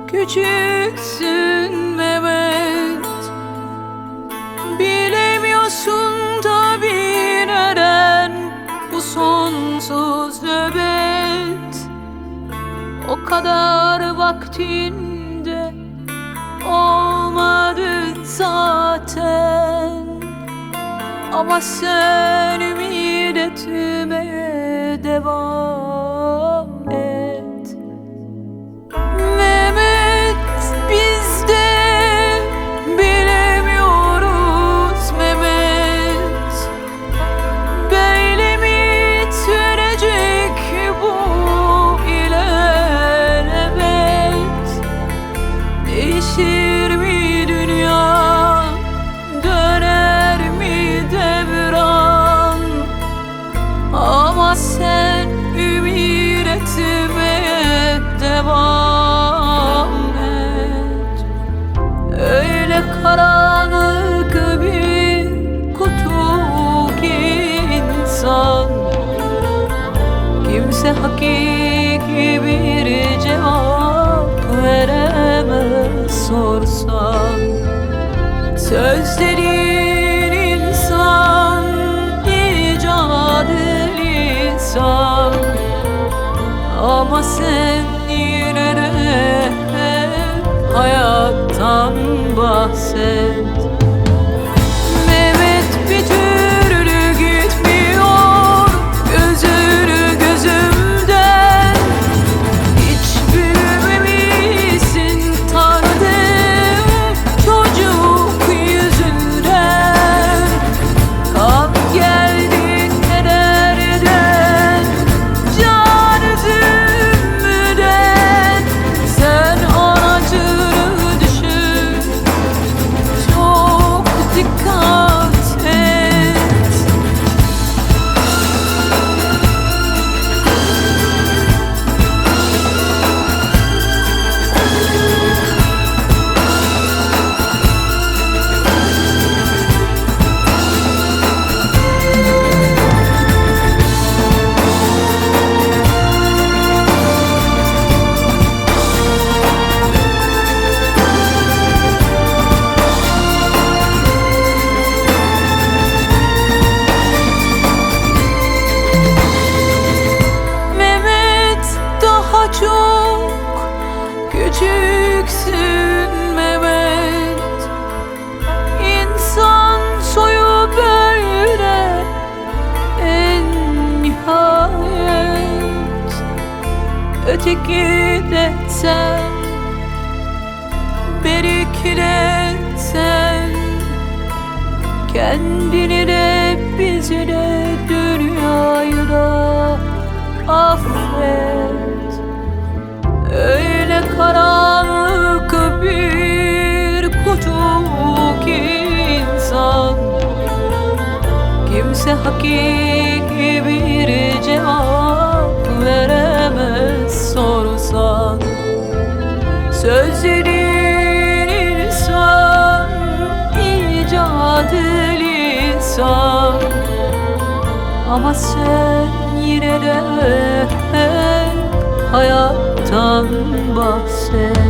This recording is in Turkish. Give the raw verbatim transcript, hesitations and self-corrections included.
Küçüksün Mehmet, bilemiyorsun tabii neden bu sonsuz nöbet. O kadar vaktinde olmadı zaten, ama sen ümit etmeye devam et. Mehmet, biz de bilemiyoruz Mehmet, böyle mi sürecek bu ilelebet? Değişir mi dünya, döner mi devran? Ama sen ümit etmeye devam et. Öyle karanlık bir kutu ki insan, kimse hakiki bir cevap veremez sorsan. Sözlerin insan, icadı lisan, ama sen yine de hayattan bahset. Mehmet, bir türlü gitmiyor gözünü gözümden. Hiç büyümemişsin tanıdığım çocuk yüzünden. Kalk geldin nereden, can üzümden. Sen anacını düşün, çok dikkat et. Mehmet, daha çok küçüksün Mehmet. İnsan soyu böyle en nihayet. Öteki de sen, beriki de sen. Kendini de bizi de dünyayı da affet. Öyle karanlık bir kutu ki insan, kimse hakiki bir cevap veremez sorsan. Sözlerin insan, icadı lisan, ama sen yine de hayattan bahset.